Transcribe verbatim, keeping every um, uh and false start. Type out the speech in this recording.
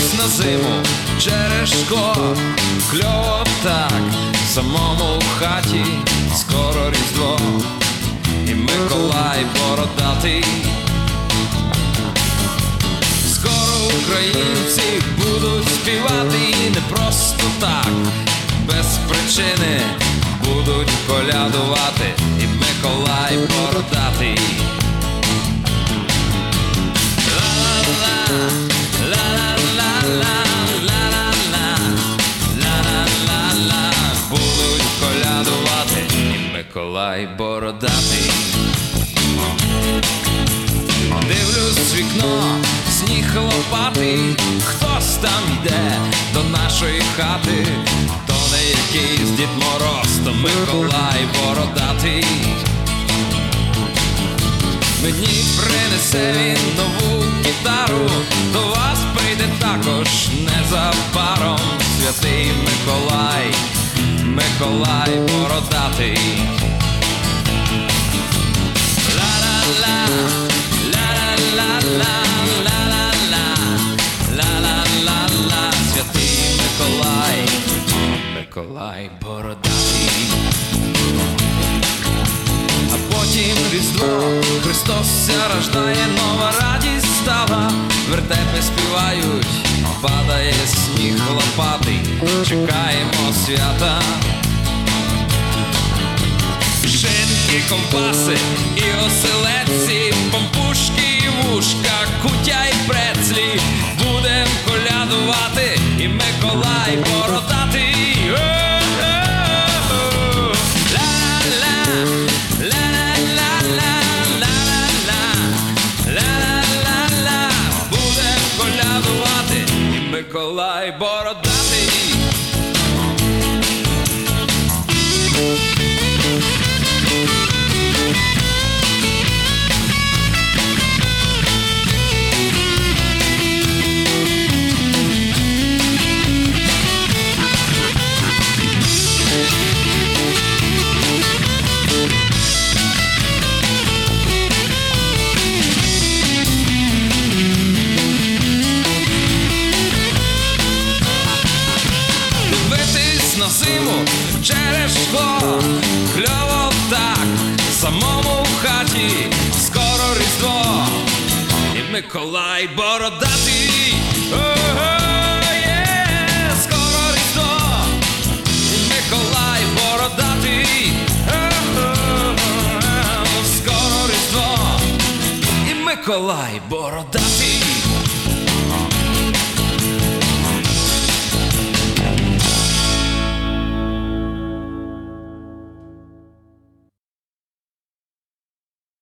Дивлюсь на зиму через шкло, кльово так, самому в хаті, скоро Різдво, і Миколай бородатий. Скоро українці будуть співати, і не просто так, без причини будуть колядувати, і Миколай бородатий. Ла-ла-ла, ла-ла-ла-ла, ла-ла-ла, ла-ла-ла-ла, будуть колядувати, і Миколай бородатий. Дивлюсь в вікно, сніг лопатий, хтось там йде до нашої хати. То не якийсь Дід Мороз, то Миколай бородатий. Мені принесе він нову гітару, до вас прийде також незабаром святий Миколай, Миколай бородатий. Ла-ла-ла, ла-ла-ла-ла, ла-ла-ла, ла-ла-ла-ла, святий Миколай, Миколай бородатий. А потім Різдво, Христос ся рождає, нова радість стала, вертепи співають, падає сніг лопатий, чекаємо свята. Шинки, ковбаси і оселедці, пампушки і вушка, кутя й прецлі, будем колядувати, і Миколай бородатий. Миколай бородатий. На зиму через шкло, кльово так, самому в хаті, скоро Різдво, і Миколай бородатий. О-о-є, скоро Різдво, і Миколай бородатий. О-о-о, скоро Різдво, і Миколай бородатий.